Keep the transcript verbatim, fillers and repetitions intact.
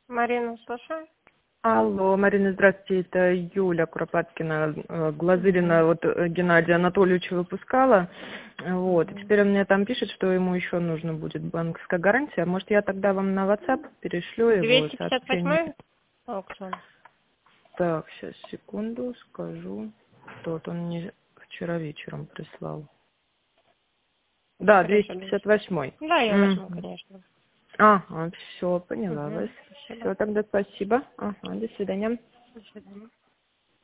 Марина, слушаю. Алло, Марина, здравствуйте, это Юля Куропаткина, э, Глазырина, Mm-hmm. вот э, Геннадия Анатольевича выпускала, вот, и Mm-hmm. теперь он мне там пишет, что ему еще нужно будет банковская гарантия, может, я тогда вам на WhatsApp перешлю его двести пятьдесят сообщение? восьмой аукцион. Так, сейчас, секунду, скажу, тот он мне вчера вечером прислал. Да, Хорошо, двести двести. пятьдесят восьмой. Да, я возьму, Угу. конечно. Ага, все, поняла вас. Угу. Спасибо. Все, тогда спасибо. Ага, до свидания. До свидания.